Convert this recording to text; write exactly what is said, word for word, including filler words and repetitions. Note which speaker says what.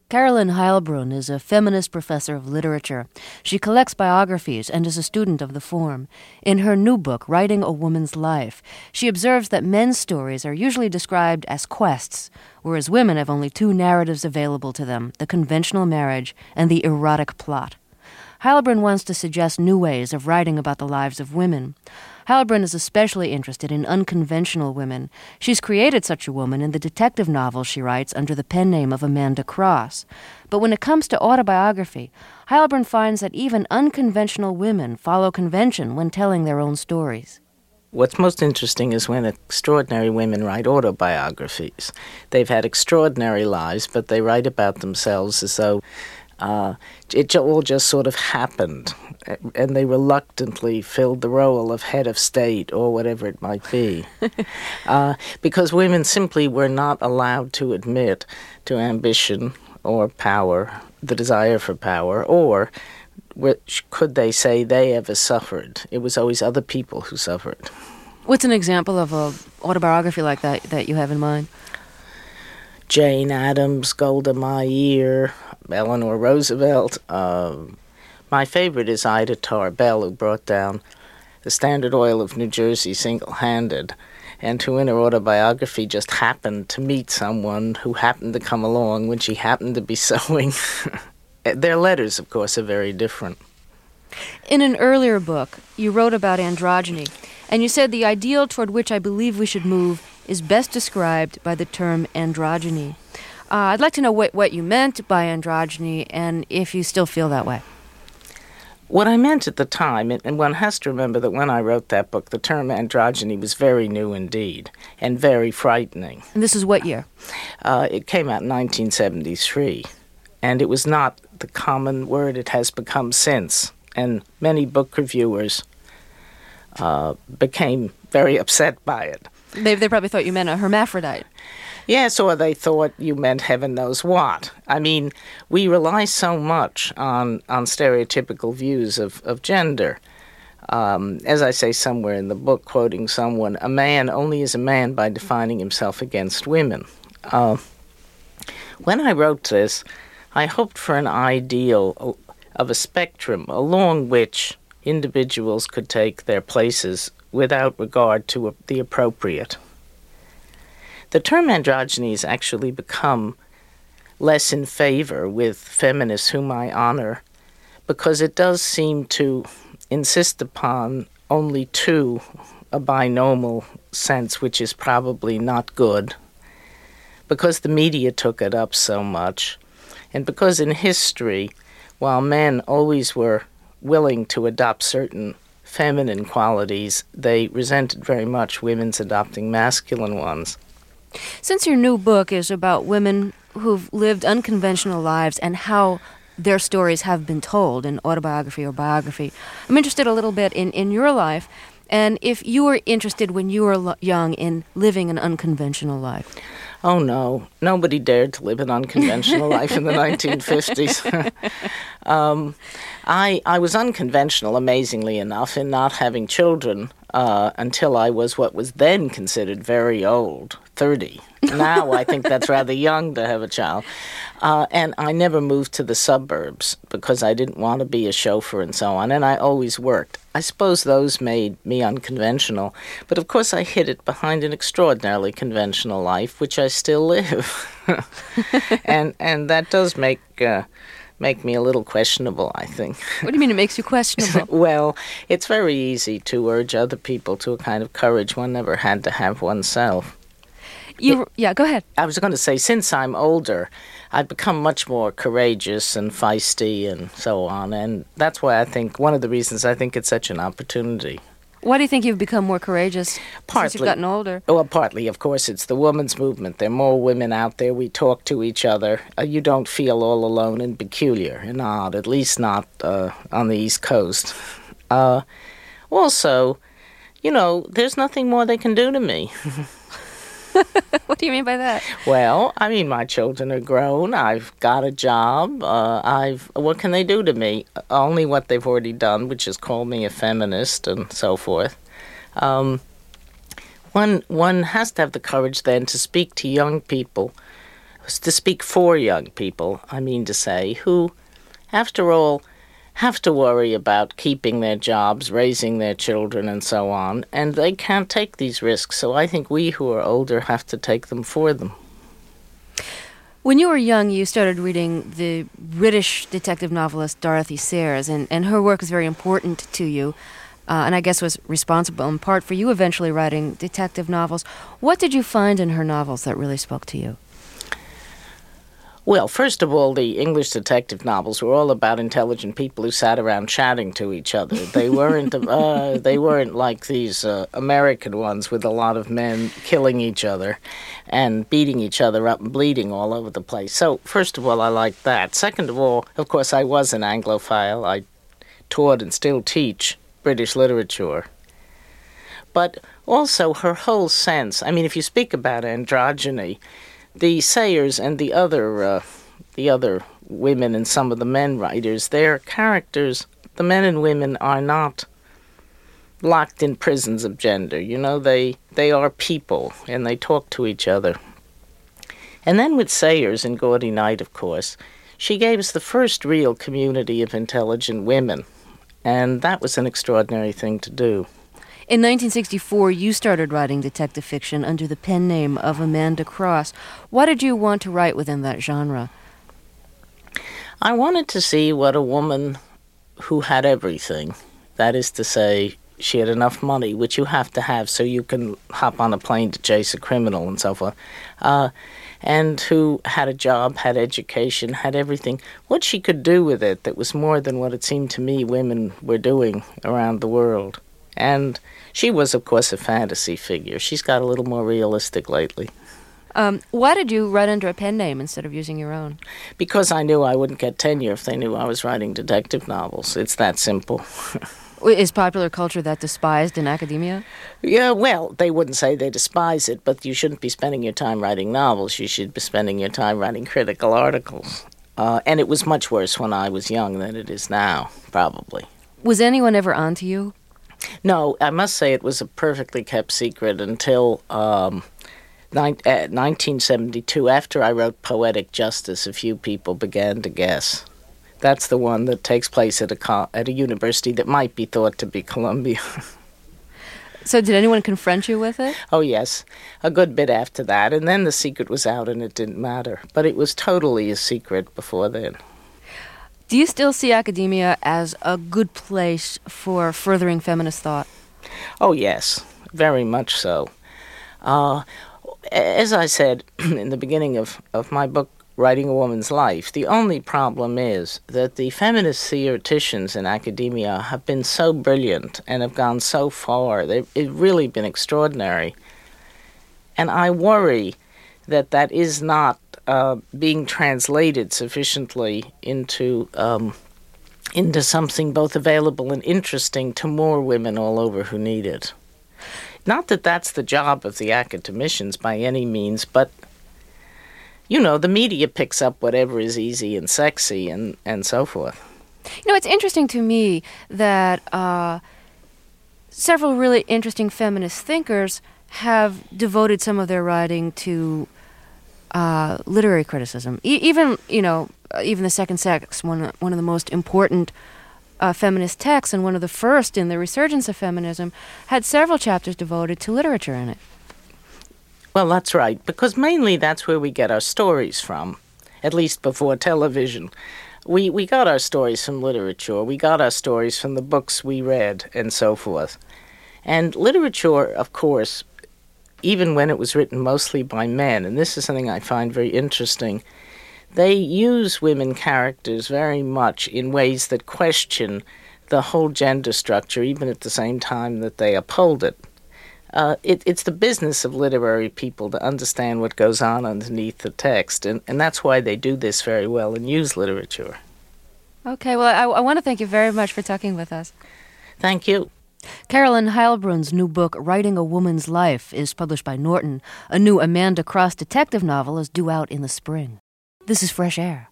Speaker 1: Carolyn Heilbrunn is a feminist professor of literature. She collects biographies and is a student of the form. In her new book, Writing a Woman's Life, she observes that men's stories are usually described as quests, whereas women have only two narratives available to them, the conventional marriage and the erotic plot. Heilbrunn wants to suggest new ways of writing about the lives of women. Heilbrunn is especially interested in unconventional women. She's created such a woman in the detective novels she writes under the pen name of Amanda Cross. But when it comes to autobiography, Heilbrunn finds that even unconventional women follow convention when telling their own stories.
Speaker 2: What's most interesting is when extraordinary women write autobiographies. They've had extraordinary lives, but they write about themselves as though Uh, it all just sort of happened, and they reluctantly filled the role of head of state or whatever it might be, uh, because women simply were not allowed to admit to ambition or power, the desire for power, or which could they say they ever suffered. It was always other people who suffered.
Speaker 1: What's an example of an autobiography like that that you have in mind?
Speaker 2: Jane Addams, Golda Meir, Eleanor Roosevelt. Uh, my favorite is Ida Tarbell, who brought down the Standard Oil of New Jersey single-handed, and who in her autobiography just happened to meet someone who happened to come along when she happened to be sewing. Their letters, of course, are very different.
Speaker 1: In an earlier book, you wrote about androgyny, and you said the ideal toward which I believe we should move is best described by the term androgyny. Uh, I'd like to know what, what you meant by androgyny and if you still feel that way.
Speaker 2: What I meant at the time, and one has to remember that when I wrote that book, the term androgyny was very new indeed and very frightening.
Speaker 1: And this is what year?
Speaker 2: Uh, it came out in nineteen seventy-three, and it was not the common word it has become since. And many book reviewers uh, became very upset by it.
Speaker 1: They they probably thought you meant a hermaphrodite.
Speaker 2: Yes, or they thought you meant heaven knows what. I mean, we rely so much on, on stereotypical views of, of gender. Um, as I say somewhere in the book, quoting someone, a man only is a man by defining himself against women. Uh, when I wrote this, I hoped for an ideal of a spectrum along which individuals could take their places without regard to the appropriate. The term androgyny has actually become less in favor with feminists whom I honor because it does seem to insist upon only two, a binomial sense, which is probably not good, because the media took it up so much, and because in history, while men always were willing to adopt certain feminine qualities, they resented very much women's adopting masculine ones.
Speaker 1: Since your new book is about women who've lived unconventional lives and how their stories have been told in autobiography or biography, I'm interested a little bit in, in your life, and if you were interested when you were lo- young in living an unconventional life.
Speaker 2: Oh, no. Nobody dared to live an unconventional life in the nineteen fifties. um, I, I was unconventional, amazingly enough, in not having children uh, until I was what was then considered very old, thirty. Now I think that's rather young to have a child. Uh, and I never moved to the suburbs because I didn't want to be a chauffeur and so on, and I always worked. I suppose those made me unconventional, but of course I hid it behind an extraordinarily conventional life, which I still live. and and that does make uh, make me a little questionable, I think.
Speaker 1: What do you mean it makes you questionable?
Speaker 2: Well, it's very easy to urge other people to a kind of courage one never had to have oneself.
Speaker 1: You, it, yeah, go ahead.
Speaker 2: I was going to say, since I'm older, I've become much more courageous and feisty and so on, and that's why I think, one of the reasons I think it's such an opportunity.
Speaker 1: Why do you think you've become more courageous
Speaker 2: partly,
Speaker 1: since you've gotten older?
Speaker 2: Well, partly, of course, it's the women's movement. There are more women out there. We talk to each other. Uh, you don't feel all alone and peculiar and odd, at least not uh, on the East Coast. Uh, also, you know, there's nothing more they can do to me.
Speaker 1: What do you mean by that?
Speaker 2: Well, I mean, my children are grown. I've got a job. Uh, I've what can they do to me? Only what they've already done, which is call me a feminist and so forth. Um, one one has to have the courage then to speak to young people to speak for young people, I mean to say, who, after all, have to worry about keeping their jobs, raising their children, and so on, and they can't take these risks. So I think we who are older have to take them for them.
Speaker 1: When you were young, you started reading the British detective novelist Dorothy Sayers, and, and her work was very important to you, uh, and I guess was responsible in part for you eventually writing detective novels. What did you find in her novels that really spoke to you?
Speaker 2: Well, first of all, the English detective novels were all about intelligent people who sat around chatting to each other. They weren't uh, they weren't like these uh, American ones with a lot of men killing each other and beating each other up and bleeding all over the place. So, first of all, I liked that. Second of all, of course, I was an Anglophile. I taught and still teach British literature. But also her whole sense, I mean, if you speak about androgyny, the Sayers and the other uh, the other women and some of the men writers, their characters, the men and women, are not locked in prisons of gender. You know, they, they are people, and they talk to each other. And then with Sayers and Gaudy Night, of course, she gave us the first real community of intelligent women, and that was an extraordinary thing to do.
Speaker 1: In nineteen sixty-four, you started writing detective fiction under the pen name of Amanda Cross. Why did you want to write within that genre?
Speaker 2: I wanted to see what a woman who had everything, that is to say, she had enough money, which you have to have so you can hop on a plane to chase a criminal and so forth, uh, and who had a job, had education, had everything, what she could do with it that was more than what it seemed to me women were doing around the world. And she was, of course, a fantasy figure. She's got a little more realistic lately.
Speaker 1: Um, why did you write under a pen name instead of using your own?
Speaker 2: Because I knew I wouldn't get tenure if they knew I was writing detective novels. It's that simple.
Speaker 1: Is popular culture that despised in academia?
Speaker 2: Yeah, well, they wouldn't say they despise it, but you shouldn't be spending your time writing novels. You should be spending your time writing critical articles. Uh, and it was much worse when I was young than it is now, probably.
Speaker 1: Was anyone ever on to you?
Speaker 2: No, I must say it was a perfectly kept secret until um, ni- uh, nineteen seventy-two. After I wrote Poetic Justice, a few people began to guess. That's the one that takes place at a co- at a university that might be thought to be Columbia.
Speaker 1: So did anyone confront you with it?
Speaker 2: Oh, yes, a good bit after that. And then the secret was out and it didn't matter. But it was totally a secret before then.
Speaker 1: Do you still see academia as a good place for furthering feminist thought?
Speaker 2: Oh, yes, very much so. Uh, as I said in the beginning of, of my book, Writing a Woman's Life, the only problem is that the feminist theoreticians in academia have been so brilliant and have gone so far. They've it's really been extraordinary. And I worry that that is not uh, being translated sufficiently into um, into something both available and interesting to more women all over who need it. Not that that's the job of the academicians by any means, but, you know, the media picks up whatever is easy and sexy and, and so forth.
Speaker 1: You know, it's interesting to me that uh, several really interesting feminist thinkers have devoted some of their writing to uh, literary criticism. E- even, you know, even The Second Sex, one, one of the most important uh, feminist texts and one of the first in the resurgence of feminism, had several chapters devoted to literature in it.
Speaker 2: Well, that's right, because mainly that's where we get our stories from, at least before television. We we got our stories from literature, we got our stories from the books we read, and so forth. And literature, of course, even when it was written mostly by men, and this is something I find very interesting, they use women characters very much in ways that question the whole gender structure, even at the same time that they uphold it. Uh, it, it's the business of literary people to understand what goes on underneath the text, and, and that's why they do this very well and use literature.
Speaker 1: Okay, well, I, I want to thank you very much for talking with us.
Speaker 2: Thank you.
Speaker 1: Carolyn Heilbrun's new book, Writing a Woman's Life, is published by Norton. A new Amanda Cross detective novel is due out in the spring. This is Fresh Air.